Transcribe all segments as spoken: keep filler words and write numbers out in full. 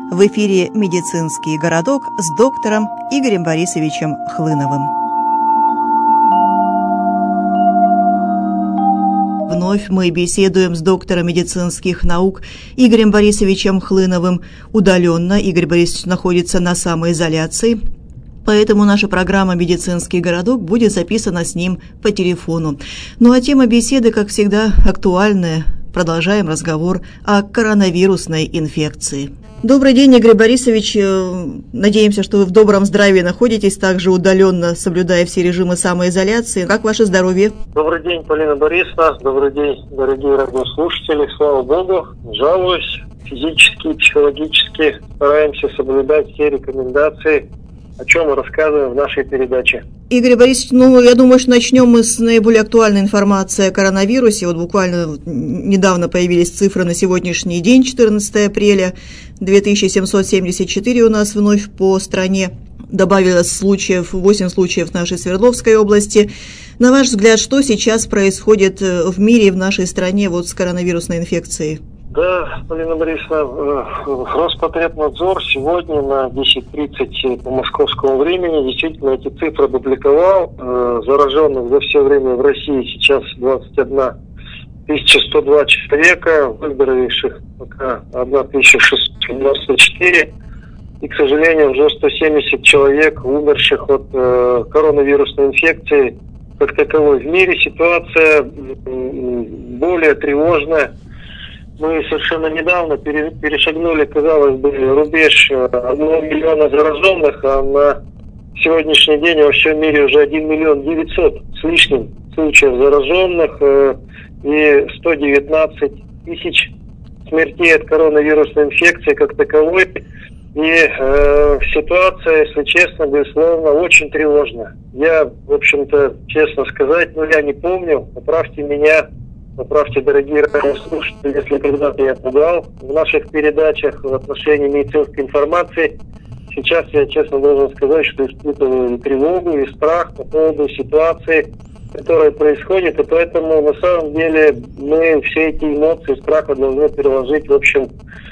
В эфире «Медицинский городок» с доктором Игорем Борисовичем Хлыновым. Вновь мы беседуем с доктором медицинских наук Игорем Борисовичем Хлыновым. Удаленно Игорь Борисович находится на самоизоляции, поэтому наша программа «Медицинский городок» будет записана с ним по телефону. Ну а тема беседы, как всегда, актуальная. Продолжаем разговор о коронавирусной инфекции. Добрый день, Игорь Борисович. Надеемся, что вы в добром здравии находитесь, также удаленно соблюдая все режимы самоизоляции. Как ваше здоровье? Добрый день, Полина Борисовна. Добрый день, дорогие радиослушатели. Слава Богу, жалуюсь. Физически, психологически стараемся соблюдать все рекомендации, о чем мы рассказываем в нашей передаче. Игорь Борисович, ну, я думаю, что начнем мы с наиболее актуальной информации о коронавирусе. Вот буквально недавно появились цифры на сегодняшний день, четырнадцатое апреля, две тысячи семьсот семьдесят четыре у нас вновь по стране. Добавилось случаев, восемь случаев в нашей Свердловской области. На ваш взгляд, что сейчас происходит в мире и в нашей стране вот с коронавирусной инфекцией? Да, Полина Борисовна, Роспотребнадзор сегодня на десять тридцать по московскому времени действительно эти цифры опубликовал. Зараженных за все время в России сейчас двадцать одна тысяча сто два человека, выздоровевших пока тысяча шестьсот девяносто четыре. И, к сожалению, уже сто семьдесят человек, умерших от э, коронавирусной инфекции как таковой. В мире ситуация более тревожная. Мы совершенно недавно перешагнули, казалось бы, рубеж одного миллиона зараженных, а на сегодняшний день во всем мире уже один миллион девятьсот с лишним случаев зараженных и сто девятнадцать тысяч смертей от коронавирусной инфекции как таковой. И э, ситуация, если честно, безусловно, очень тревожная. Я, в общем-то, честно сказать, ну я не помню, поправьте меня, поправьте, дорогие радиослушатели, если когда-то я пугал в наших передачах в отношении медицинской информации. Сейчас я, честно, должен сказать, что испытываю и тревогу, и страх по поводу ситуации, которая происходит, и поэтому, на самом деле, мы все эти эмоции страха должны переложить, в общем,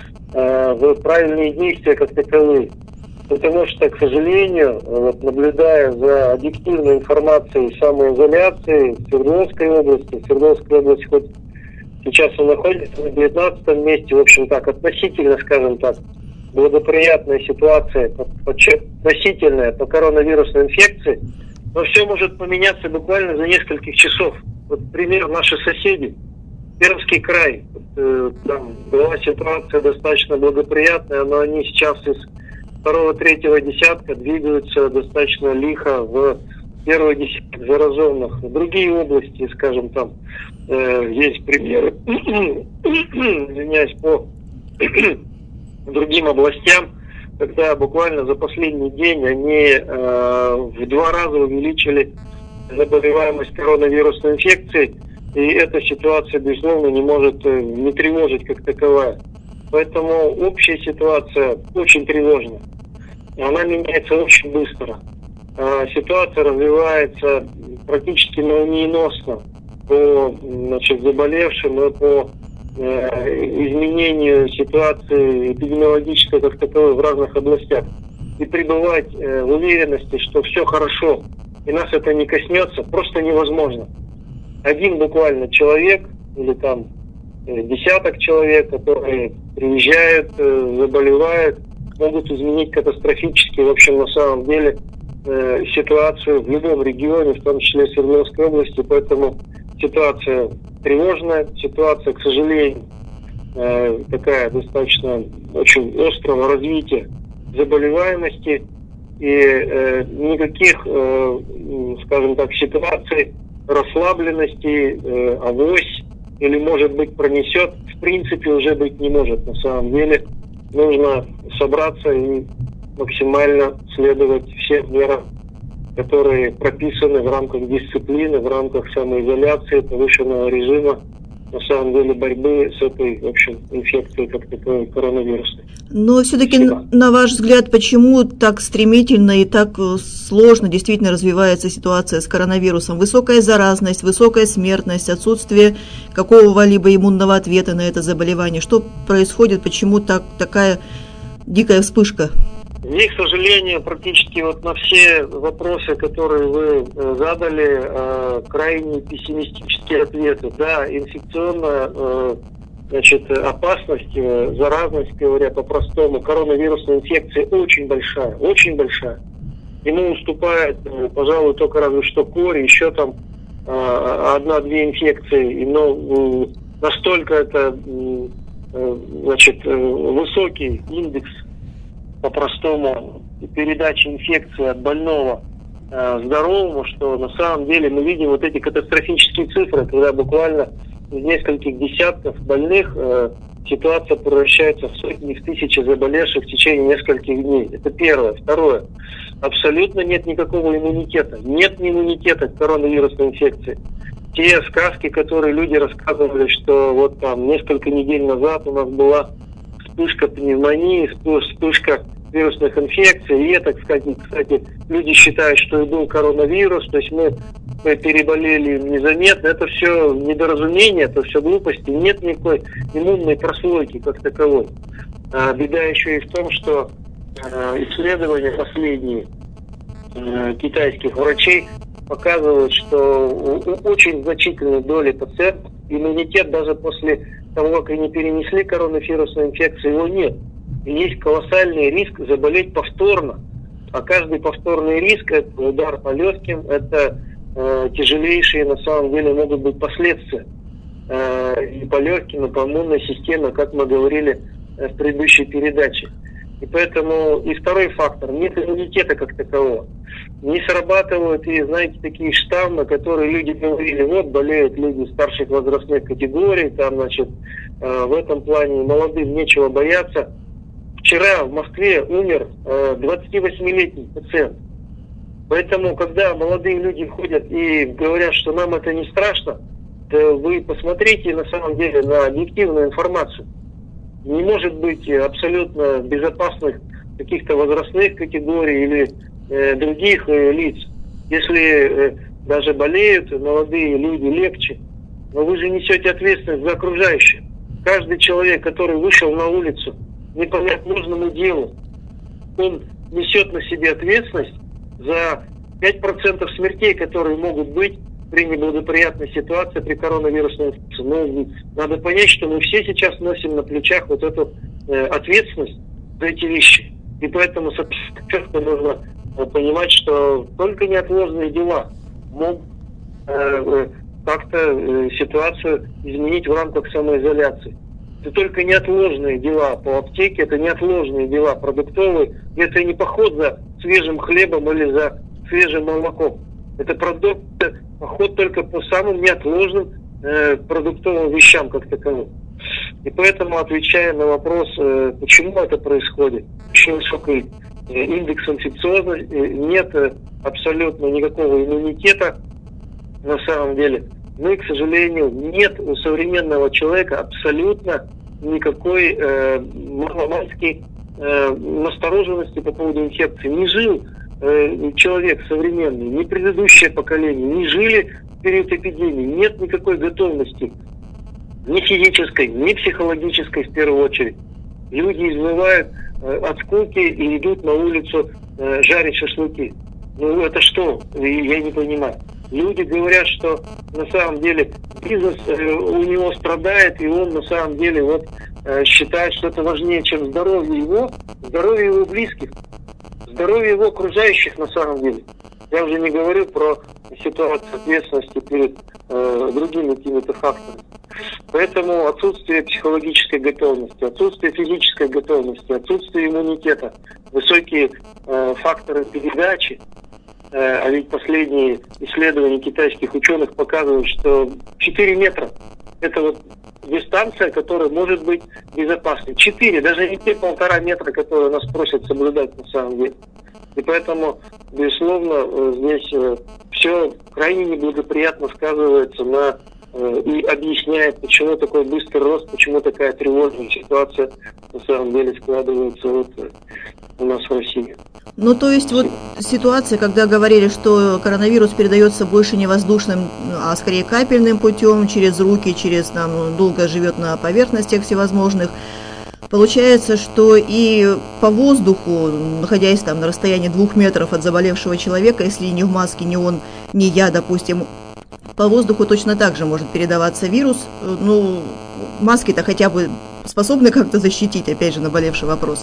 в правильные действия как таковые. Потому что, к сожалению, вот, наблюдая за объективной информацией самоизоляции в Свердловской области, Свердловская область хоть сейчас и находится на девятнадцатом месте, в общем так, относительно, скажем так, благоприятная ситуация, относительная по коронавирусной инфекции, но все может поменяться буквально за несколько часов. Вот пример, наши соседи, Пермский край, вот, э, там была ситуация достаточно благоприятная, но они сейчас из второго-третьего десятка двигаются достаточно лихо в первый десяток зараженных. В другие области, скажем, там э, есть примеры, извиняюсь, по другим областям, когда буквально за последний день они э, в два раза увеличили заболеваемость коронавирусной инфекцией, и эта ситуация, безусловно, не может э, не тревожить как таковая. Поэтому общая ситуация очень тревожная. Она меняется очень быстро. Ситуация развивается практически молниеносно по, значит, заболевшим и по э, изменению ситуации эпидемиологической как таковой в разных областях. И пребывать э, в уверенности, что все хорошо и нас это не коснется, просто невозможно. Один буквально человек или там десяток человек, которые приезжают, заболевают, могут изменить катастрофически, в общем, на самом деле, э, ситуацию в любом регионе, в том числе в Свердловской области. Поэтому ситуация тревожная, ситуация, к сожалению, э, такая достаточно очень острого развития заболеваемости. И э, никаких, э, скажем так, ситуаций расслабленности, э, авось, или, может быть, пронесет, в принципе, уже быть не может. На самом деле нужно собраться и максимально следовать всем мерам, которые прописаны в рамках дисциплины, в рамках самоизоляции, повышенного режима, на самом деле, борьбы с этой, в общем, инфекцией, как таковой, коронавирусной. Но все-таки, на ваш взгляд, почему так стремительно и так сложно действительно развивается ситуация с коронавирусом? Высокая заразность, высокая смертность, отсутствие какого-либо иммунного ответа на это заболевание. Что происходит, почему так, такая дикая вспышка? Здесь, к сожалению, практически вот на все вопросы, которые вы задали, крайне пессимистические ответы. Да, инфекционная, значит, опасность, заразность, говоря по-простому, коронавирусной инфекции очень большая, очень большая. Ему уступает, пожалуй, только разве что кори, еще там одна-две инфекции, но настолько это, значит, высокий индекс по-простому передачи инфекции от больного э, здоровому, что на самом деле мы видим вот эти катастрофические цифры, когда буквально из нескольких десятков больных э, ситуация превращается в сотни, в тысячи заболевших в течение нескольких дней. Это первое. Второе. Абсолютно нет никакого иммунитета. Нет иммунитета к коронавирусной инфекции. Те сказки, которые люди рассказывали, что вот там несколько недель назад у нас была вспышка пневмонии, вспышка вирусных инфекций. И это, кстати, кстати, люди считают, что и был коронавирус, то есть мы, мы переболели незаметно. Это все недоразумение, это все глупости. Нет никакой иммунной прослойки как таковой. А беда еще и в том, что а, исследования последние а, китайских врачей показывают, что у, у очень значительной доли пациентов иммунитет даже после того, как они перенесли коронавирусную инфекцию, его нет. И есть колоссальный риск заболеть повторно. А каждый повторный риск – это удар по легким, это э, тяжелейшие, на самом деле, могут быть последствия. Э, и по легким, и по иммунной системе, как мы говорили в предыдущей передаче. И поэтому и второй фактор – нет иммунитета как такового. Не срабатывают, и знаете, такие штаммы, которые люди говорили, вот болеют люди старших возрастных категорий, там, значит, э, в этом плане молодым нечего бояться. Вчера в Москве умер э, двадцативосьмилетний пациент. Поэтому, когда молодые люди ходят и говорят, что нам это не страшно, то вы посмотрите на самом деле на объективную информацию. Не может быть абсолютно безопасных каких-то возрастных категорий или э, других э, лиц. Если э, даже болеют молодые люди, легче. Но вы же несете ответственность за окружающих. Каждый человек, который вышел на улицу не по неотложному делу, он несет на себе ответственность за пять процентов смертей, которые могут быть при неблагоприятной ситуации, при коронавирусной инфекции. Но надо понять, что мы все сейчас носим на плечах вот эту э, ответственность за эти вещи. И поэтому четко нужно э, понимать, что только неотложные дела могут э, как-то э, ситуацию изменить в рамках самоизоляции. Это только неотложные дела по аптеке, это неотложные дела продуктовые. Это не поход за свежим хлебом или за свежим молоком. Это продукт, поход только по самым неотложным э, продуктовым вещам как таковым. И поэтому, отвечая на вопрос, э, почему это происходит, очень высокий э, индекс инфекциозности, э, нет э, абсолютно никакого иммунитета на самом деле. Ну и, к сожалению, нет у современного человека абсолютно никакой э, маломальской э, настороженности по поводу инфекции. Не жил э, человек современный, ни предыдущее поколение, не жили в период эпидемии. Нет никакой готовности, ни физической, ни психологической в первую очередь. Люди избывают э, от скуки и идут на улицу э, жарить шашлыки. Ну это что? Я не понимаю. Люди говорят, что на самом деле бизнес э, у него страдает, и он на самом деле вот э, считает, что это важнее, чем здоровье его, здоровье его близких, здоровье его окружающих на самом деле. Я уже не говорю про ситуацию ответственности перед э, другими какими-то факторами. Поэтому отсутствие психологической готовности, отсутствие физической готовности, отсутствие иммунитета, высокие э, факторы передачи. А ведь последние исследования китайских ученых показывают, что четыре метра – это вот дистанция, которая может быть безопасной. четыре, даже не те полтора метра, которые нас просят соблюдать на самом деле. И поэтому, безусловно, здесь все крайне неблагоприятно сказывается на и объясняет, почему такой быстрый рост, почему такая тревожная ситуация на самом деле складывается вот у нас в России. Ну, то есть вот ситуация, когда говорили, что коронавирус передается больше не воздушным, а скорее капельным путем, через руки, через, там, долго живет на поверхностях всевозможных. Получается, что и по воздуху, находясь там на расстоянии двух метров от заболевшего человека, если ни в маске, ни он, ни я, допустим, по воздуху точно так же может передаваться вирус. Ну, маски-то хотя бы способны как-то защитить, опять же, наболевший вопрос.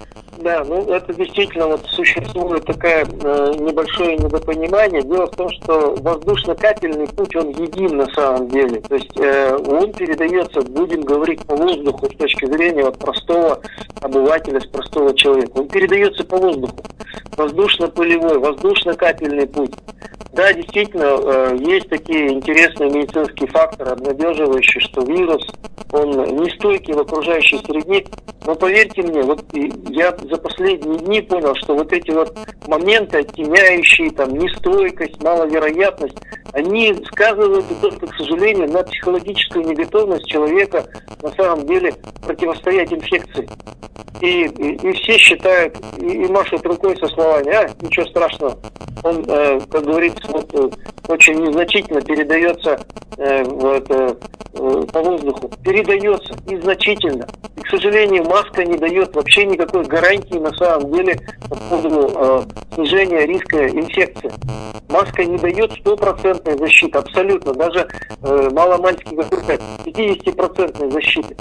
Да, ну это действительно вот существует такое э, небольшое недопонимание. Дело в том, что воздушно-капельный путь, он един на самом деле. То есть э, он передается, будем говорить, по воздуху с точки зрения вот, простого обывателя, с простого человека. Он передается по воздуху. Воздушно-пылевой, воздушно-капельный путь. Да, действительно, э, есть такие интересные медицинские факторы, обнадеживающие, что вирус, он нестойкий в окружающей среде. Но поверьте мне, вот я за последние дни понял, что вот эти вот моменты, оттеняющие там нестойкость, маловероятность, они сказываются только, к сожалению, на психологическую неготовность человека на самом деле противостоять инфекции. И, и, и все считают, и, и машут рукой со словами: а, ничего страшного. Он, э, как говорится, вот, э, очень незначительно передается э, вот, э, э, по воздуху. Передается незначительно. И, к сожалению, маска не дает вообще никакой гарантии на самом деле по поводу э, снижения риска инфекции. Маска не дает стопроцентной защиты, абсолютно, даже э, маломальски какой-то пятидесятипроцентной защиты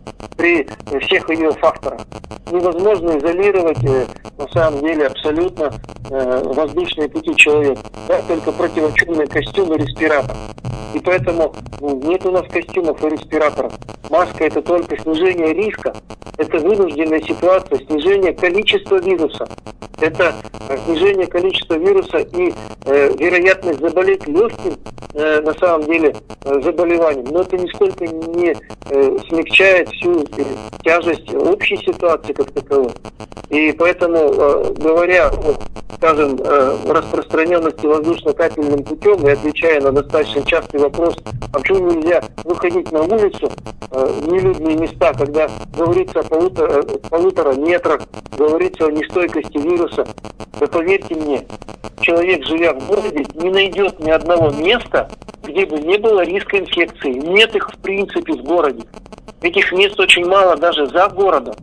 при э, всех ее факторах. Невозможно изолировать э, на самом деле абсолютно э, воздушные пути человека. Да, только противочумный костюм и респиратор. И поэтому ну, нет у нас костюмов и респираторов. Маска — это только снижение риска, это вынужденная ситуация, снижение количества вируса. Это э, снижение количества вируса и э, вероятность заболеть легким э, на самом деле э, заболеванием. Но это нисколько не э, смягчает всю э, тяжесть общей ситуации как таковой. И поэтому, э, говоря о, скажем, э, распространенности воздушно-капельным путем и отвечая на достаточно частый вопрос, а почему нельзя выходить на улицу э, в нелюдные места, когда говорится о полутора, полутора метрах, говорится о нестойкости вируса, да поверьте мне, человек, живя в городе, не найдет ни одного места, где бы не было риска инфекции. Нет их в принципе в городе. Этих мест очень мало даже за городом.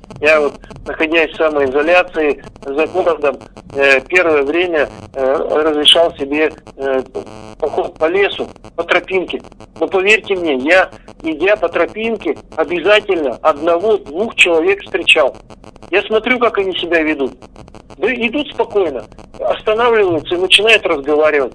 Я вот, находясь в самоизоляции за городом, э, первое время э, разрешал себе э, поход по лесу, по тропинке. Но поверьте мне, я, идя по тропинке, обязательно одного-двух человек встречал. Я смотрю, как они себя ведут. Да идут спокойно, останавливаются и начинают разговаривать.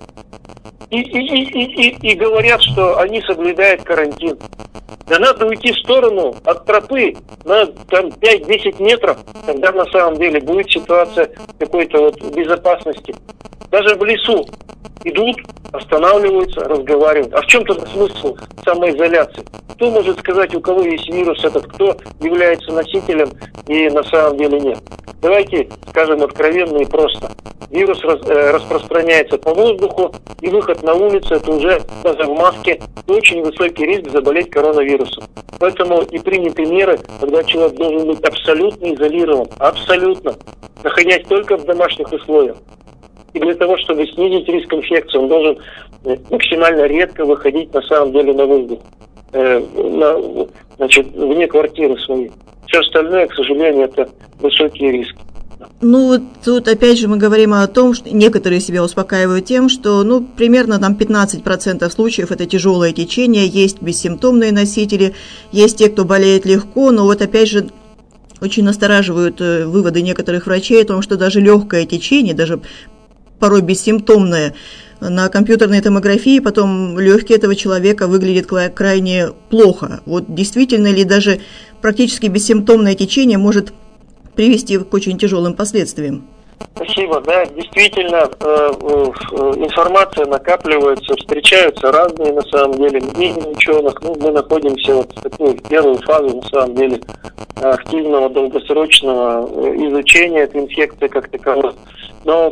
И, и, и, и, и, и говорят, что они соблюдают карантин. Да надо уйти в сторону от тропы на там, пять-десять метров, тогда на самом деле будет ситуация какой-то вот безопасности. Даже в лесу идут, останавливаются, разговаривают. А в чем тогда смысл самоизоляции? Кто может сказать, у кого есть вирус этот, кто является носителем и на самом деле нет? Давайте скажем откровенно и просто. Вирус раз, э, распространяется по воздуху, и выход на улицу — это уже даже в маске очень высокий риск заболеть коронавирусом. Поэтому и приняты меры, когда человек должен быть абсолютно изолирован, абсолютно, находясь только в домашних условиях. И для того, чтобы снизить риск инфекции, он должен максимально редко выходить на самом деле на воздух, э, на, значит, вне квартиры своей. Все остальное, к сожалению, это высокие риски. Ну, тут опять же мы говорим о том, что некоторые себя успокаивают тем, что, ну, примерно там пятнадцать процентов случаев это тяжелое течение, есть бессимптомные носители, есть те, кто болеет легко, но вот опять же очень настораживают выводы некоторых врачей о том, что даже легкое течение, даже порой бессимптомное, на компьютерной томографии потом легкие этого человека выглядят крайне плохо. Вот действительно ли даже практически бессимптомное течение может привести к очень тяжелым последствиям? Спасибо, да, действительно, э, э, информация накапливается, встречаются разные, на самом деле, мнения ученых. Ну, мы находимся вот в такой первой фазе, на самом деле, активного долгосрочного изучения этой инфекции как таковой. Но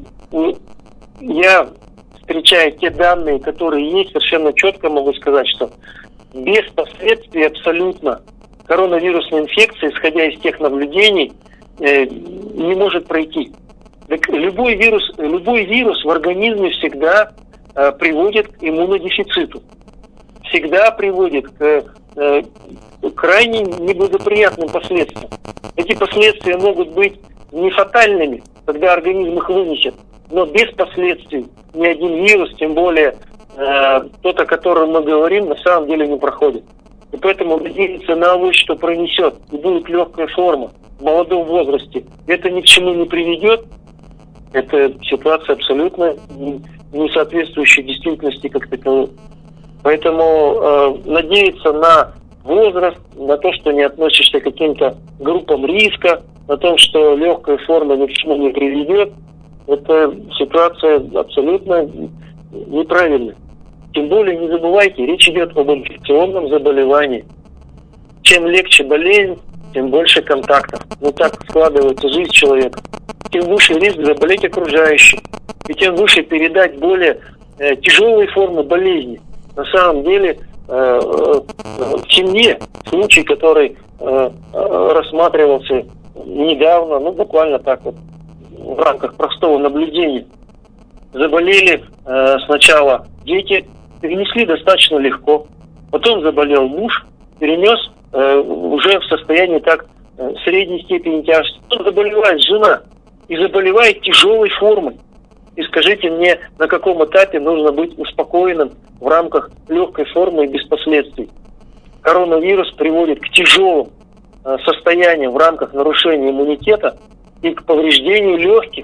я, встречая те данные, которые есть, совершенно четко могу сказать, что без последствий абсолютно коронавирусной инфекции, исходя из тех наблюдений, не может пройти. Так любой вирус, любой вирус в организме всегда э, приводит к иммунодефициту, всегда приводит к э, э, крайне неблагоприятным последствиям. Эти последствия могут быть не фатальными, когда организм их вынесет, но без последствий ни один вирус, тем более э, тот, о котором мы говорим, на самом деле не проходит. И поэтому надеяться на авось, что пронесет, и будет легкая форма в молодом возрасте, это ни к чему не приведет. Это ситуация абсолютно не соответствующая действительности как таковой. Поэтому э, надеяться на возраст, на то, что не относишься к каким-то группам риска, на том, что легкая форма ни к чему не приведет, это ситуация абсолютно неправильная. Тем более, не забывайте, речь идет об инфекционном заболевании. Чем легче болезнь, тем больше контактов. Ну так складывается жизнь человека. Тем выше риск заболеть окружающим. И тем выше передать более э, тяжелые формы болезни. На самом деле, э, э, в семье случай, который э, э, рассматривался недавно, ну буквально так вот, в рамках простого наблюдения. Заболели э, сначала дети, перенесли достаточно легко. Потом заболел муж, перенес э, уже в состоянии так э, средней степени тяжести. Потом заболевает жена и заболевает тяжелой формой. И скажите мне, на каком этапе нужно быть успокоенным в рамках легкой формы и без последствий. Коронавирус приводит к тяжелым э, состояниям в рамках нарушения иммунитета и к повреждению легких.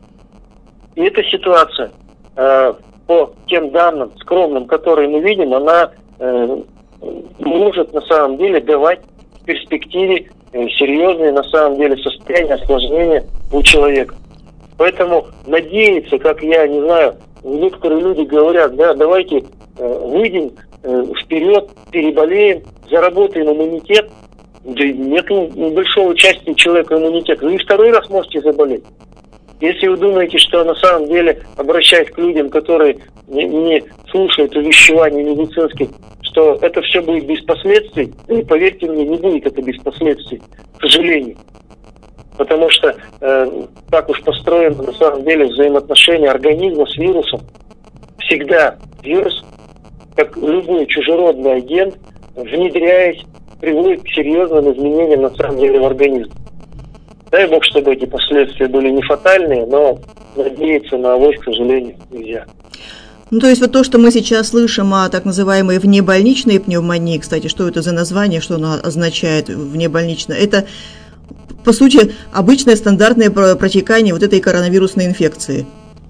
И эта ситуация, э, по тем данным скромным, которые мы видим, она э, может на самом деле давать в перспективе э, серьезные на самом деле состояния осложнения у человека. Поэтому надеяться, как я не знаю, некоторые люди говорят, да, давайте э, выйдем э, вперед, переболеем, заработаем иммунитет. Да нет у большого части человека иммунитета. Вы и второй раз можете заболеть. Если вы думаете, что на самом деле, обращаясь к людям, которые не, не слушают увещеваний медицинских, что это все будет без последствий, и поверьте мне, не будет это без последствий, к сожалению. Потому что э, так уж построено на самом деле взаимоотношения организма с вирусом. Всегда вирус, как любой чужеродный агент, внедряясь, приводит к серьезным изменениям на самом деле в организме. Дай Бог, чтобы эти последствия были не фатальные, но надеяться на авось, к сожалению, нельзя. Ну, то есть вот то, что мы сейчас слышим о так называемой внебольничной пневмонии, кстати, что это за название, что оно означает внебольничная, это, по сути, обычное стандартное протекание вот этой коронавирусной инфекции.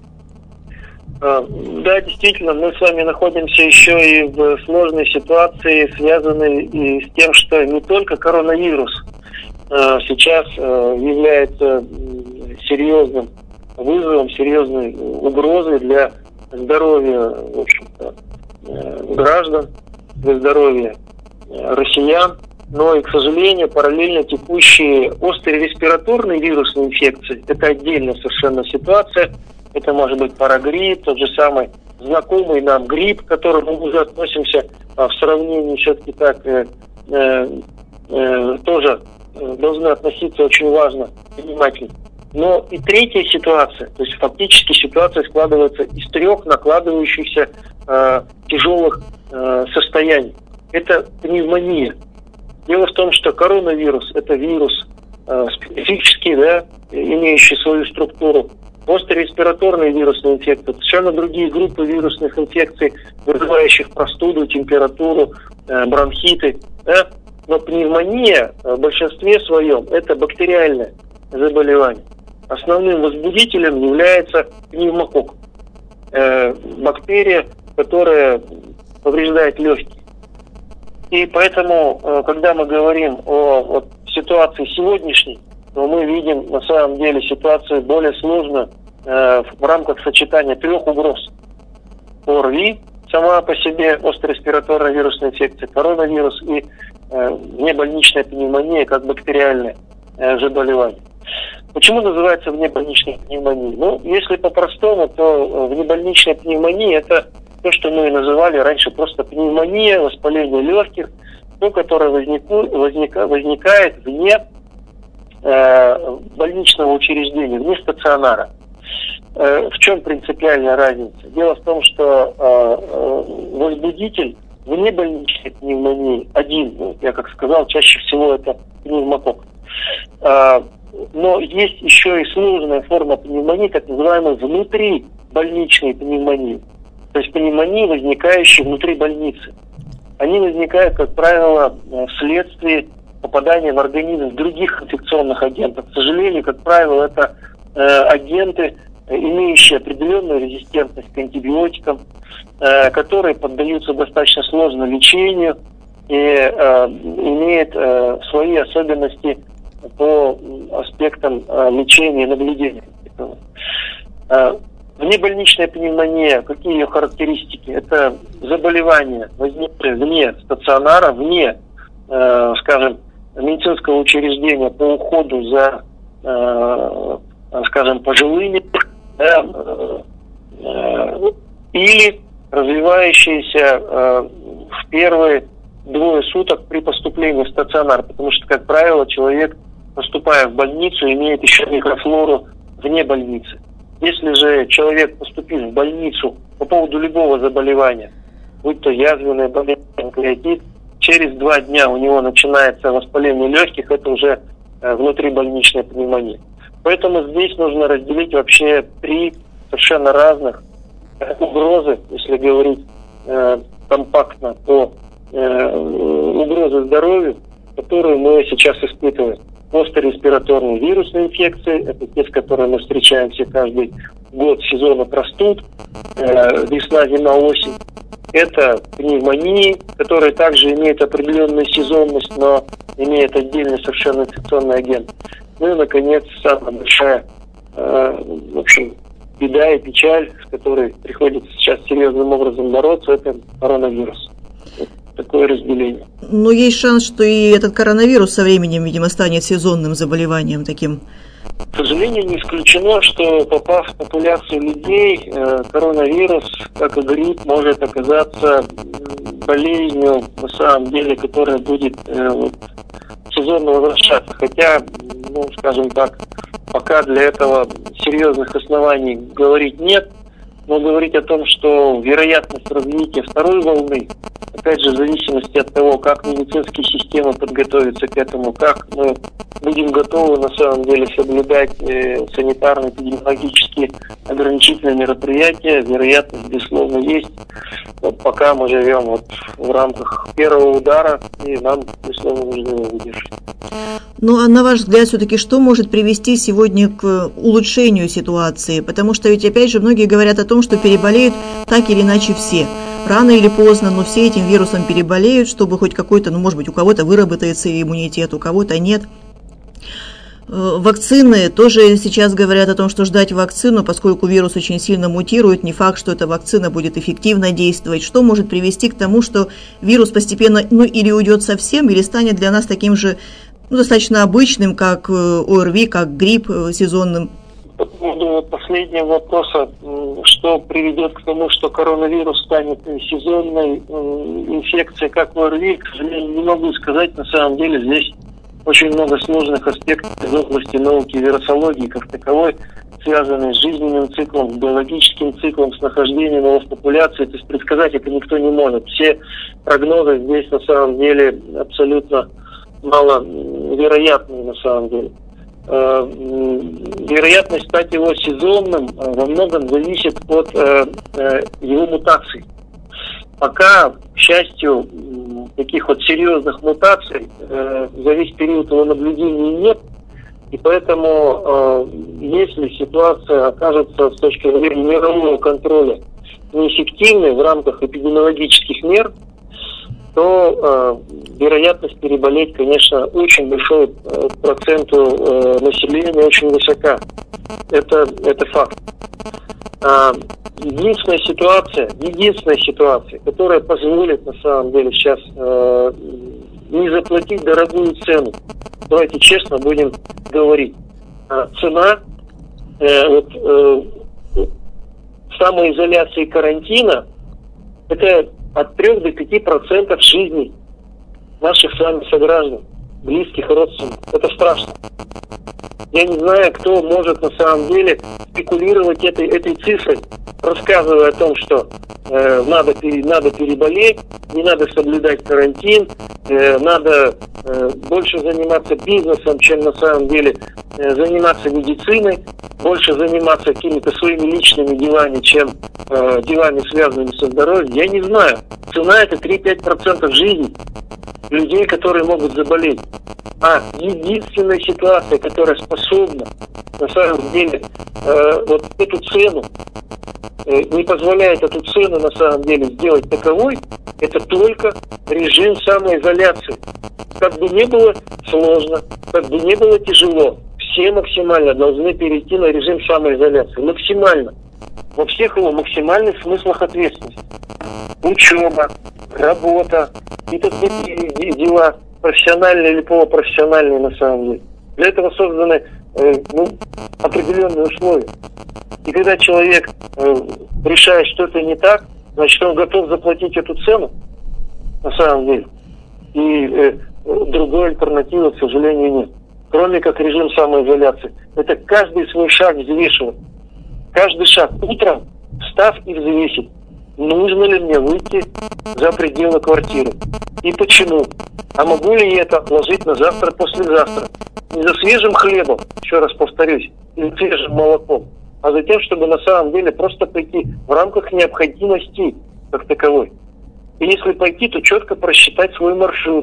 Да, действительно, мы с вами находимся еще и в сложной ситуации, связанной и с тем, что не только коронавирус сейчас является серьезным вызовом, серьезной угрозой для здоровья, в общем-то, граждан, для здоровья россиян, но и, к сожалению, параллельно текущие острые респираторные вирусные инфекции – это отдельная совершенно ситуация. Это может быть парагрипп, тот же самый знакомый нам грипп, к которому мы уже относимся а, в сравнении все-таки так э, э, э, тоже э, должны относиться очень важно, внимательно. Но и третья ситуация, то есть фактически ситуация складывается из трех накладывающихся э, тяжелых э, состояний. Это пневмония. Дело в том, что коронавирус – это вирус э, специфический, да, имеющий свою структуру. Острые респираторные вирусные инфекции, совершенно другие группы вирусных инфекций, вызывающих простуду, температуру, э, бронхиты. Да? Но пневмония в большинстве своем это бактериальное заболевание. Основным возбудителем является пневмококк. Э, бактерия, которая повреждает легкие. И поэтому, э, когда мы говорим о вот, ситуации сегодняшней, то мы видим на самом деле ситуацию более сложную э, в рамках сочетания трех угроз. ОРВИ, сама по себе острая респираторная вирусная инфекция, коронавирус и э, внебольничная пневмония как бактериальное э, заболевание. Почему называется внебольничная пневмония? Ну, если по-простому, то внебольничная пневмония это то, что мы называли раньше просто пневмония, воспаление легких, то, которое вознику, возника, возникает вне больничного учреждения, вне стационара. В чем принципиальная разница? Дело в том, что возбудитель внебольничной пневмонии один, ну, я как сказал, чаще всего это пневмококк. А, но есть еще и сложная форма пневмонии, так называемая внутрибольничной пневмонии. То есть пневмонии, возникающие внутри больницы. Они возникают, как правило, вследствие попадания в организм других инфекционных агентов. К сожалению, как правило, это э, агенты, имеющие определенную резистентность к антибиотикам, э, которые поддаются достаточно сложному лечению и э, имеют э, свои особенности по аспектам э, лечения и наблюдения. Э, внебольничная пневмония, какие ее характеристики? Это заболевания, возникшие вне стационара, вне, э, скажем, медицинского учреждения по уходу за, э, скажем, пожилыми, да, э, или развивающиеся э, в первые двое суток при поступлении в стационар, потому что, как правило, человек, поступая в больницу, имеет еще микрофлору вне больницы. Если же человек, поступив в больницу по поводу любого заболевания, будь то язвенная болезнь, панкреатит, через два дня у него начинается воспаление легких, это уже э, внутрибольничная пневмония. Поэтому здесь нужно разделить вообще три совершенно разных э, угрозы, если говорить э, компактно, по э, угрозы здоровью, которые мы сейчас испытываем. Остро-респираторные вирусные инфекции, это те, с которыми мы встречаемся каждый год сезона простуд, э, весна, зима, осень. Это пневмонии, которые также имеют определенную сезонность, но имеют отдельный совершенно инфекционный агент. Ну и, наконец, самая большая, э, в общем, беда и печаль, с которой приходится сейчас серьезным образом бороться, это коронавирус. Вот такое разделение. Но есть шанс, что и этот коронавирус со временем, видимо, станет сезонным заболеванием таким. К сожалению, не исключено, что, попав в популяцию людей, коронавирус, как и грипп, может оказаться болезнью, на самом деле, которая будет вот, сезонно возвращаться. Хотя, ну, скажем так, пока для этого серьезных оснований говорить нет, но говорить о том, что вероятность развития второй волны, опять же, в зависимости от того, как медицинские системы подготовятся к этому, как мы будем готовы на самом деле соблюдать э, санитарно-эпидемиологические ограничительные мероприятия, вероятность, безусловно, есть. Вот пока мы живем вот в рамках первого удара, и нам, безусловно, нужно его выдержать. Ну, а на ваш взгляд, все-таки что может привести сегодня к улучшению ситуации? Потому что ведь, опять же, многие говорят о том, что переболеют так или иначе все. Рано или поздно, но все этим вирусом переболеют, чтобы хоть какой-то, ну, может быть, у кого-то выработается иммунитет, у кого-то нет. Вакцины тоже сейчас говорят о том, что ждать вакцину, поскольку вирус очень сильно мутирует, не факт, что эта вакцина будет эффективно действовать. Что может привести к тому, что вирус постепенно, ну, или уйдет совсем, или станет для нас таким же, ну, достаточно обычным, как ОРВИ, как грипп сезонным? По поводу последнего вопроса, что приведет к тому, что коронавирус станет сезонной инфекцией, как ОРВИ, к сожалению, не могу сказать. На самом деле здесь очень много сложных аспектов из области науки вирусологии как таковой, связанные с жизненным циклом, с биологическим циклом, с нахождением его в популяции. То есть предсказать это никто не может. Все прогнозы здесь на самом деле абсолютно маловероятные на самом деле. Вероятность стать его сезонным во многом зависит от его мутаций. Пока, к счастью, таких вот серьезных мутаций за весь период его наблюдений нет, и поэтому, если ситуация окажется с точки зрения мирового контроля неэффективной в рамках эпидемиологических мер, то э, вероятность переболеть, конечно, очень большой э, проценту э, населения, очень высока. Это, это факт. А, единственная ситуация, единственная ситуация, которая позволит на самом деле сейчас э, не заплатить дорогую цену, давайте честно будем говорить, а, цена э, вот, э, самоизоляции карантина – это от трёх до пяти процентов жизни наших с вами сограждан. близких родственников. Это страшно. Я не знаю, кто может на самом деле спекулировать этой, этой цифрой, рассказывая о том, что э, надо, пере, надо переболеть, не надо соблюдать карантин, э, надо э, больше заниматься бизнесом, чем на самом деле э, заниматься медициной, больше заниматься какими-то своими личными делами, чем э, делами, связанными со здоровьем. Я не знаю. Цена — это три-пять процентов жизни людей, которые могут заболеть. А единственная ситуация, которая способна на самом деле э, вот эту цену, э, не позволяет эту цену на самом деле сделать таковой, это только режим самоизоляции. Как бы не было сложно, как бы не было тяжело, все максимально должны перейти на режим самоизоляции. Максимально. Во всех его максимальных смыслах ответственности. Учеба, работа, какие-то такие дела, профессиональные или полупрофессиональные на самом деле. Для этого созданы э, ну, определенные условия. И когда человек э, решает, что это не так, значит, он готов заплатить эту цену, на самом деле. И э, другой альтернативы, к сожалению, нет. Кроме как режим самоизоляции. Это каждый свой шаг взвешивать. Каждый шаг утром, встав и взвесить, нужно ли мне выйти за пределы квартиры. И почему? А могу ли я это отложить на завтра, послезавтра? Не за свежим хлебом, еще раз повторюсь, или свежим молоком, а за тем, чтобы на самом деле просто пойти в рамках необходимости как таковой. И если пойти, то четко просчитать свой маршрут,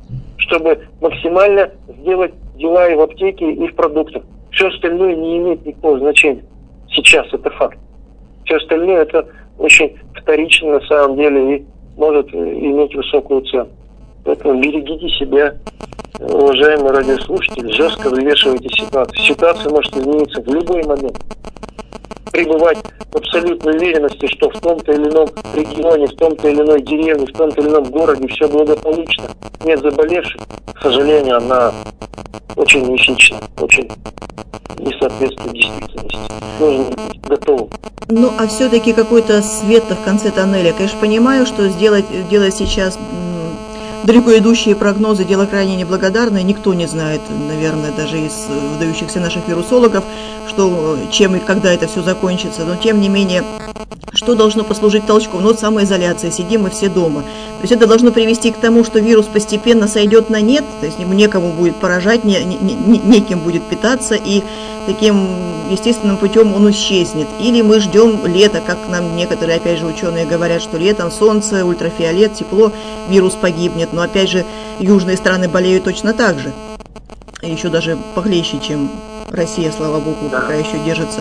чтобы максимально сделать дела и в аптеке, и в продуктах. Все остальное не имеет никакого значения. Сейчас это факт. Все остальное это очень вторично на самом деле и может иметь высокую цену. Поэтому берегите себя, уважаемые радиослушатели, жестко взвешивайте ситуацию. Ситуация может измениться в любой момент. Пребывать в абсолютной уверенности, что в том-то или ином регионе, в том-то или иной деревне, в том-то или ином городе все благополучно, нет заболевших, к сожалению, она очень мифична, очень не соответствует действительности. Нужно быть готовым. Ну, а все-таки какой-то свет в конце тоннеля. Конечно, понимаю, что сделать, делать сейчас далеко идущие прогнозы — дело крайне неблагодарное. Никто не знает, наверное, даже из выдающихся наших вирусологов, что, чем и когда это все закончится. Но, тем не менее, что должно послужить толчком? Ну, вот самоизоляция, сидим мы все дома. То есть это должно привести к тому, что вирус постепенно сойдет на нет, то есть ему некому будет поражать, не, не, не, неким будет питаться, и таким естественным путем он исчезнет. Или мы ждем лета, как нам некоторые, опять же, ученые говорят, что летом солнце, ультрафиолет, тепло, вирус погибнет. Но, опять же, южные страны болеют точно так же. Еще даже похлеще, чем Россия, слава богу, пока еще держится.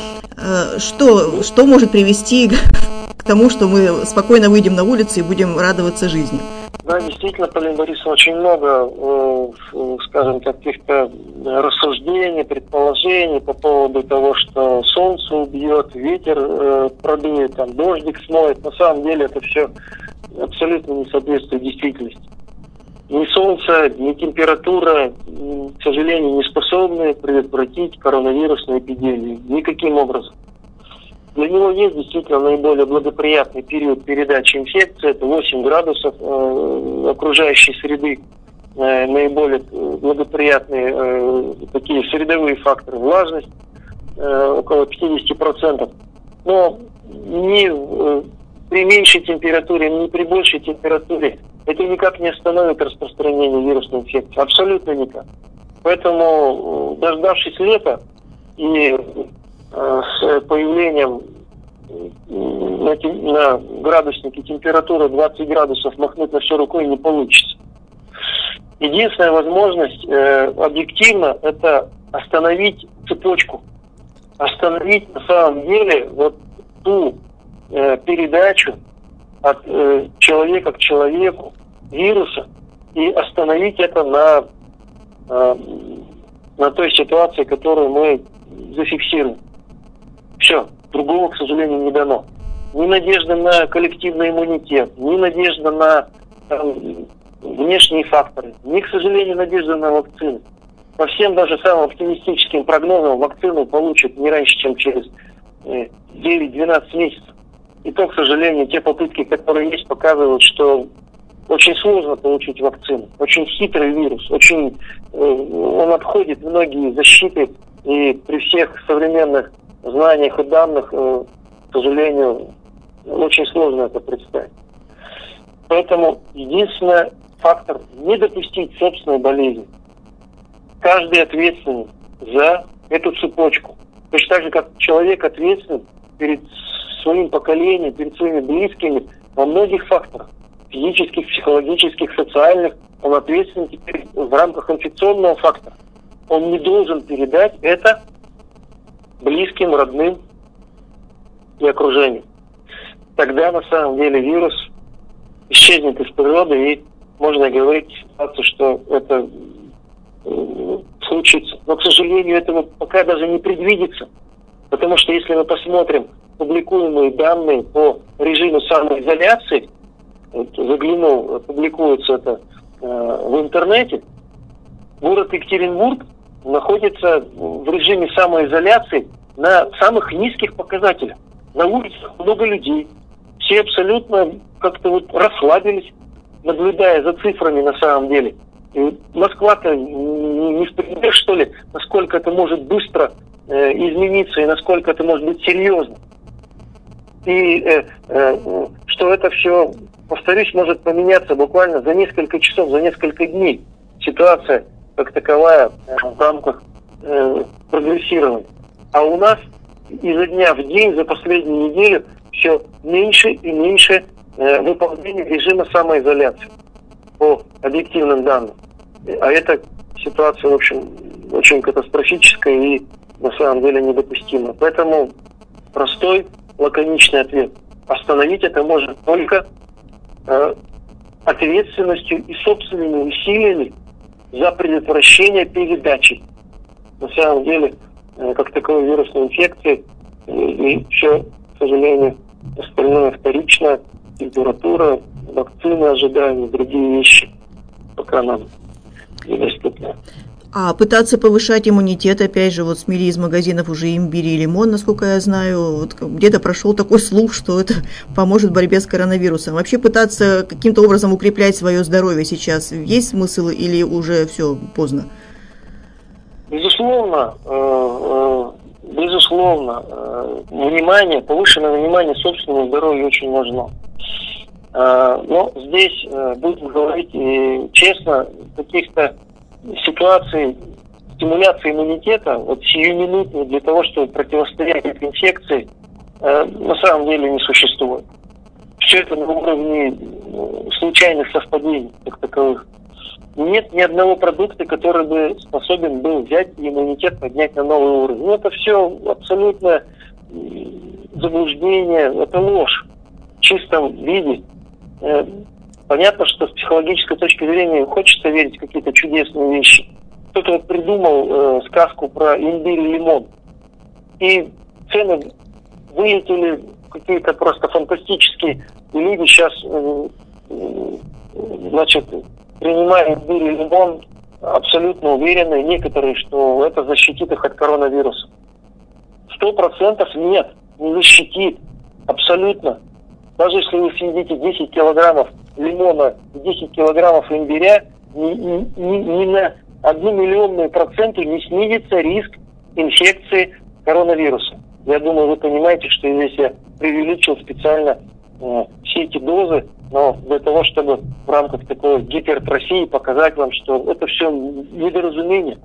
Что, что может привести к тому, что мы спокойно выйдем на улицы и будем радоваться жизни? Да, действительно, Полина Борисовна, очень много, э, скажем, каких-то рассуждений, предположений по поводу того, что солнце убьет, ветер э, продует, там, дождик смоет. На самом деле это все абсолютно не соответствует действительности. Ни солнце, ни температура, к сожалению, не способны предотвратить коронавирусную эпидемию никаким образом. Для него есть действительно наиболее благоприятный период передачи инфекции, это восемь градусов э, окружающей среды, э, наиболее благоприятные э, такие средовые факторы, влажность э, около пятьдесят процентов. Но ни э, при меньшей температуре, ни при большей температуре это никак не остановит распространение вирусной инфекции, абсолютно никак. Поэтому, дождавшись лета и с появлением на, на градуснике температуры двадцать градусов махнуть на все рукой не получится. Единственная возможность э, объективно это остановить цепочку, остановить на самом деле вот ту э, передачу от э, человека к человеку вируса и остановить это на, э, на той ситуации, которую мы зафиксируем. Все, другого, к сожалению, не дано. Ни надежда на коллективный иммунитет, ни надежда на там, внешние факторы, ни, к сожалению, надежда на вакцину. По всем даже самым оптимистическим прогнозам вакцину получат не раньше, чем через э, девять-двенадцать месяцев. И то, к сожалению, те попытки, которые есть, показывают, что очень сложно получить вакцину. Очень хитрый вирус, очень, он обходит многие защиты, и при всех современных знаниях и данных, к сожалению, очень сложно это представить. Поэтому единственный фактор – не допустить собственной болезни. Каждый ответственен за эту цепочку. Точно так же, как человек ответственен перед своим поколением, перед своими близкими во многих факторах. Физических, психологических, социальных. Он ответственен теперь в рамках инфекционного фактора. Он не должен передать это близким, родным и окружению. Тогда на самом деле вирус исчезнет из природы, и можно говорить, что это случится. Но, к сожалению, этого пока даже не предвидится. Потому что если мы посмотрим публикуемые данные по режиму самоизоляции, вот, заглянул, публикуется это э, в интернете, город Екатеринбург находится в режиме самоизоляции на самых низких показателях. На улицах много людей. Все абсолютно как-то вот расслабились, наблюдая за цифрами на самом деле. И Москва-то не в пример, что ли, насколько это может быстро э, измениться и насколько это может быть серьезно. И э, э, что это все, повторюсь, может поменяться буквально за несколько часов, за несколько дней. Ситуация как таковая э, в рамках э, прогрессирования. А у нас изо дня в день за последнюю неделю все меньше и меньше э, выполнения режима самоизоляции по объективным данным. А эта ситуация, в общем, очень катастрофическая и на самом деле недопустима. Поэтому простой, лаконичный ответ. Остановить это можно только э, ответственностью и собственными усилиями за предотвращение передачи. На самом деле, э, как таковой вирусной инфекции, э, и все, к сожалению, остальное вторично, температура, вакцины ожидаемые, другие вещи пока нам недоступны. А пытаться повышать иммунитет, опять же, вот смели из магазинов уже имбирь и лимон, насколько я знаю, вот где-то прошел такой слух, что это поможет в борьбе с коронавирусом. Вообще пытаться каким-то образом укреплять свое здоровье сейчас есть смысл или уже все поздно? Безусловно, безусловно, внимание, повышенное внимание собственному здоровью очень важно. Но здесь, будем говорить честно, каких-то ситуаций стимуляции иммунитета, вот сиюминутной для того, чтобы противостоять этой инфекции, на самом деле не существует. Все это на уровне случайных совпадений, как таковых. Нет ни одного продукта, который бы способен был взять и иммунитет поднять на новый уровень. Ну, это все абсолютно заблуждение, это ложь в чистом виде. Понятно, что с психологической точки зрения хочется верить в какие-то чудесные вещи. Кто-то вот придумал э, сказку про имбирь и лимон. И цены вылетели какие-то просто фантастические. И люди сейчас, э, э, значит, принимая имбирь и лимон, абсолютно уверены, некоторые, что это защитит их от коронавируса. Сто процентов нет, не защитит. Абсолютно. Даже если вы съедите десять килограммов лимона и десять килограммов имбиря, ни, ни, ни на одну миллионную проценту не снизится риск инфекции коронавируса. Я думаю, вы понимаете, что здесь я преувеличил специально э, все эти дозы, но для того, чтобы в рамках такой гипертрофии показать вам, что это все недоразумение.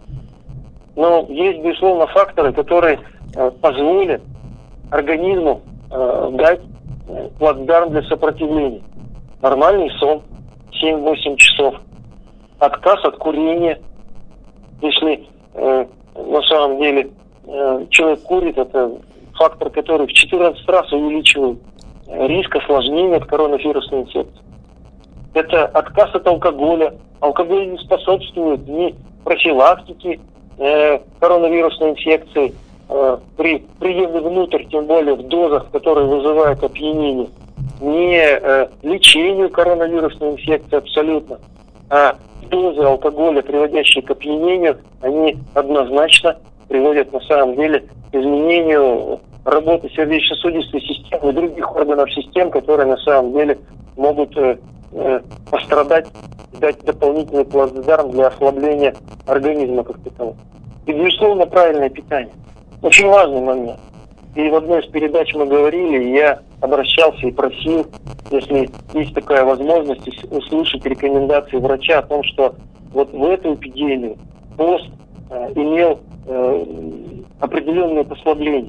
Но есть, безусловно, факторы, которые э, позволят организму э, дать плацдарм для сопротивления. Нормальный сон семь-восемь часов. Отказ от курения. Если э, на самом деле э, человек курит, это фактор, который в четырнадцать раз увеличивает риск осложнения от коронавирусной инфекции. Это отказ от алкоголя. Алкоголь не способствует ни профилактике э, коронавирусной инфекции, при приеме внутрь, тем более в дозах, которые вызывают опьянение, не э, лечению коронавирусной инфекции абсолютно, а дозы алкоголя, приводящие к опьянению, они однозначно приводят на самом деле к изменению работы сердечно-сосудистой системы и других органов систем, которые на самом деле могут э, э, пострадать, дать дополнительный плацдарм для ослабления организма как такового. И, безусловно, правильное питание. Очень важный момент. И в одной из передач мы говорили, я обращался и просил, если есть такая возможность, услышать рекомендации врача о том, что вот в эту эпидемию пост э, имел э, определенные послабления.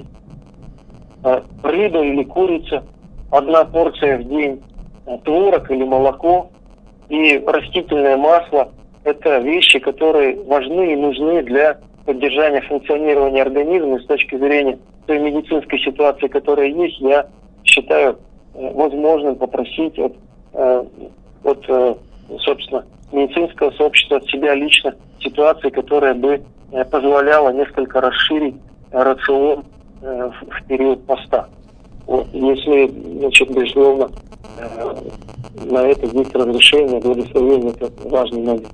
Э, рыба или курица, одна порция в день, э, творог или молоко и растительное масло – это вещи, которые важны и нужны для поддержания функционирования организма. И с точки зрения той медицинской ситуации, которая есть, я считаю э, возможным попросить от, э, от э, собственно, медицинского сообщества, от себя лично ситуации, которая бы э, позволяла несколько расширить э, рацион э, в, в период поста. Вот. Если, значит, безусловно, э, на это есть разрешение, благословение, это важный момент.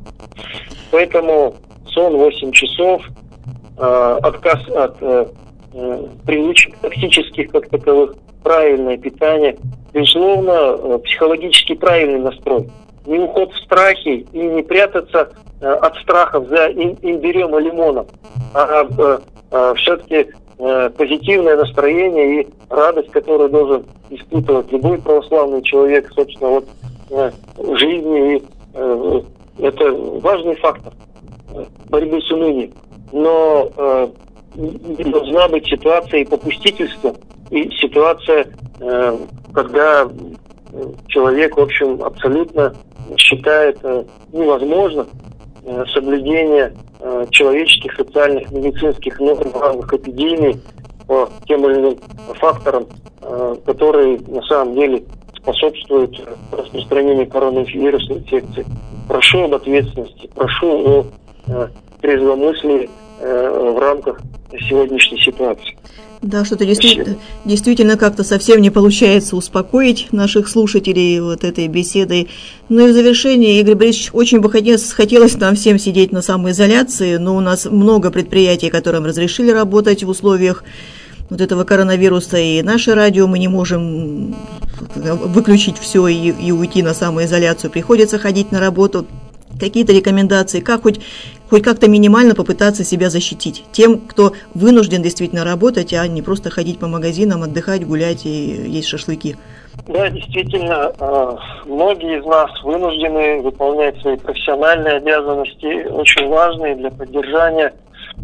Поэтому сон восемь часов, э, отказ от э, э, привычек токсических как таковых, правильное питание, безусловно, э, психологически правильный настрой. Не уход в страхе и не прятаться э, от страхов за им, имбирем и лимоном, а э, э, все-таки э, позитивное настроение и радость, которую должен испытывать любой православный человек, собственно, вот э, в жизни. И, э, это важный фактор э, борьбы с унынием. Но э, не должна быть ситуация и попустительства, и ситуация, э, когда человек, в общем, абсолютно считает э, невозможно э, соблюдение э, человеческих, социальных, медицинских норм в рамках эпидемии по тем или иным факторам, э, которые на самом деле способствуют распространению коронавирусной инфекции. Прошу об ответственности, прошу о э, трезвомыслии э, в рамках сегодняшней ситуации. Да, что-то действительно, действительно как-то совсем не получается успокоить наших слушателей вот этой беседой. Ну и в завершение, Игорь Борисович, очень бы хотелось, хотелось нам всем сидеть на самоизоляции, но у нас много предприятий, которым разрешили работать в условиях вот этого коронавируса, и наше радио мы не можем выключить все и, и уйти на самоизоляцию. Приходится ходить на работу. Какие-то рекомендации, как хоть, хоть как-то минимально попытаться себя защитить тем, кто вынужден действительно работать, а не просто ходить по магазинам, отдыхать, гулять и есть шашлыки. Да, действительно, многие из нас вынуждены выполнять свои профессиональные обязанности, очень важные для поддержания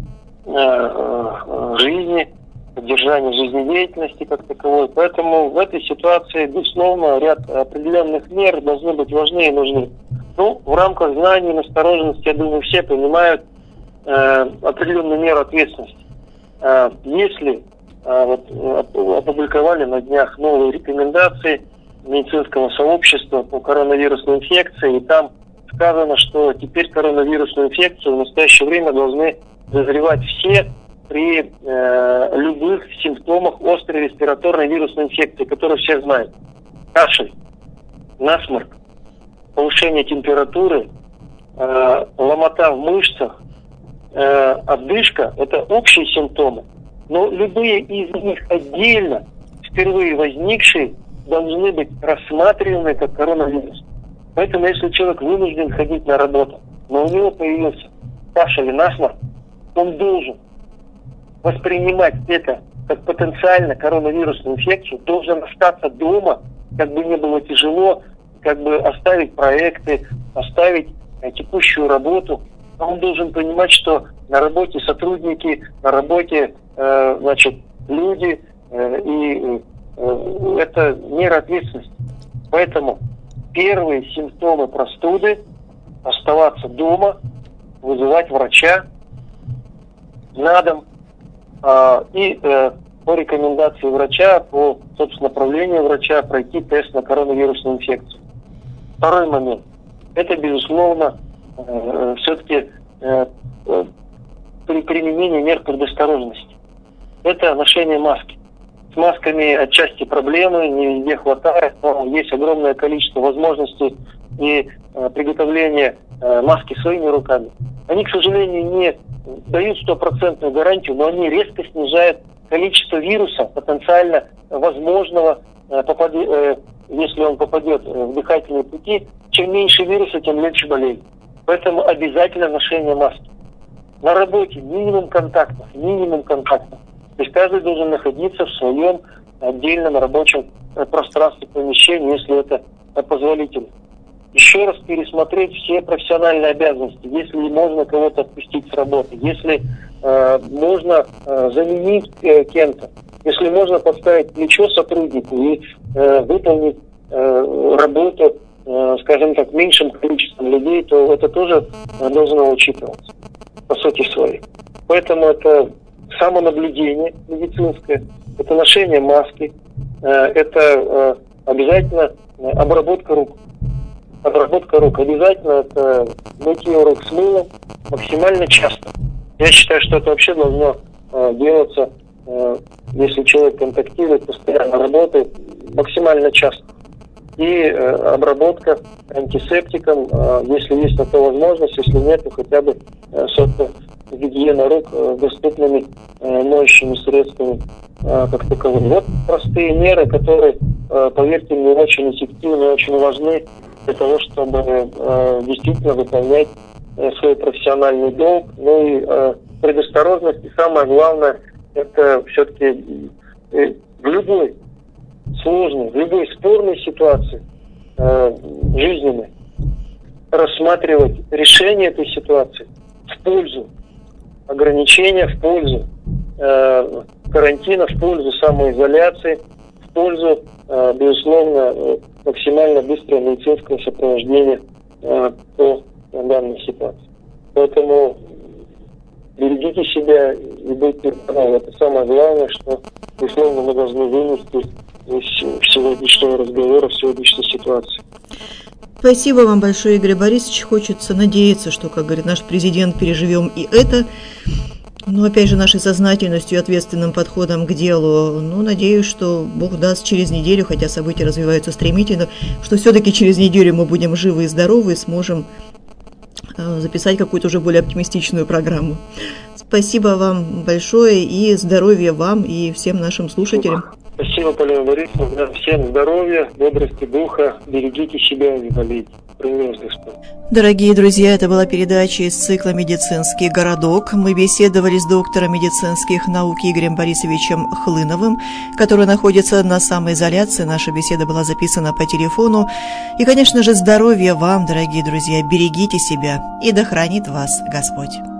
жизни, поддержания жизнедеятельности как таковой. Поэтому в этой ситуации, безусловно, ряд определенных мер должны быть важны и нужны. Ну, в рамках знаний и настороженности, я думаю, все понимают э, определенную меру ответственности. Э, если э, вот, опубликовали на днях новые рекомендации медицинского сообщества по коронавирусной инфекции, и там сказано, что теперь коронавирусную инфекцию в настоящее время должны дозревать все при э, любых симптомах острой респираторной вирусной инфекции, которую все знают. Кашель, насморк, повышение температуры, э, ломота в мышцах, э, одышка – это общие симптомы. Но любые из них отдельно, впервые возникшие, должны быть рассматриваны как коронавирус. Поэтому, если человек вынужден ходить на работу, но у него появился кашель и насморк, он должен воспринимать это как потенциально коронавирусную инфекцию, должен остаться дома, как бы не было тяжело, как бы оставить проекты, оставить э, текущую работу. Он должен понимать, что на работе сотрудники, на работе э, значит, люди, э, и э, это мера ответственности. Поэтому первые симптомы простуды – оставаться дома, вызывать врача на дом э, и э, по рекомендации врача, по, собственно, направлению врача пройти тест на коронавирусную инфекцию. Второй момент. Это, безусловно, э, все-таки э, э, при применении мер предосторожности. Это ношение маски. С масками отчасти проблемы, не везде хватает, но есть огромное количество возможностей и э, приготовления э, маски своими руками. Они, к сожалению, не дают стопроцентную гарантию, но они резко снижают количество вируса, потенциально возможного, э, попади, э, если он попадет в дыхательные пути, Чем меньше вируса, тем легче болезнь. Поэтому обязательно ношение маски. На работе минимум контактов, минимум контактов. То есть каждый должен находиться в своем отдельном рабочем пространстве помещения, если это позволительно. Еще раз пересмотреть все профессиональные обязанности. Если можно кого-то отпустить с работы, если э, можно э, заменить э, кем-то, если можно подставить плечо сотруднику и э, выполнить э, работу, э, скажем так, меньшим количеством людей, то это тоже э, должно учитываться по сути своей. Поэтому это самонаблюдение медицинское, это ношение маски, э, это э, обязательно обработка рук. Обработка рук обязательно, это мытье рук с мылом максимально часто. Я считаю, что это вообще должно э, делаться, э, если человек контактирует, постоянно работает, максимально часто. И э, обработка антисептиком, э, если есть на то возможность, если нет, то хотя бы э, собственно, гигиена рук э, доступными э, моющими средствами э, как таковыми. Вот простые меры, которые, э, поверьте мне, очень эффективны, очень важны для того, чтобы э, действительно выполнять э, свой профессиональный долг. Ну и э, предосторожность, и самое главное, это все-таки э, в любой сложной, в любой спорной ситуации э, жизненной рассматривать решение этой ситуации в пользу ограничения, в пользу э, карантина, в пользу самоизоляции, в пользу, э, безусловно, максимально быстрого медицинского сопровождения э, по данной ситуации. Поэтому берегите себя и будьте здоровы. Это самое главное, что, безусловно, мы должны вынести из сегодняшнего разговора, в сегодняшней ситуации. Спасибо вам большое, Игорь Борисович. Хочется надеяться, что, как говорит наш президент, переживем и это. Но, опять же, нашей сознательностью и ответственным подходом к делу, ну, надеюсь, что Бог даст через неделю, хотя события развиваются стремительно, что все-таки через неделю мы будем живы и здоровы и сможем э, записать какую-то уже более оптимистичную программу. Спасибо вам большое и здоровья вам и всем нашим слушателям. Спасибо, Полина Борисовна. Всем здоровья, бодрости духа, берегите себя и не болейте. Дорогие друзья, это была передача из цикла «Медицинский городок». Мы беседовали с доктором медицинских наук Игорем Борисовичем Хлыновым, который находится на самоизоляции. Наша беседа была записана по телефону. И, конечно же, здоровья вам, дорогие друзья. Берегите себя, и да хранит вас Господь.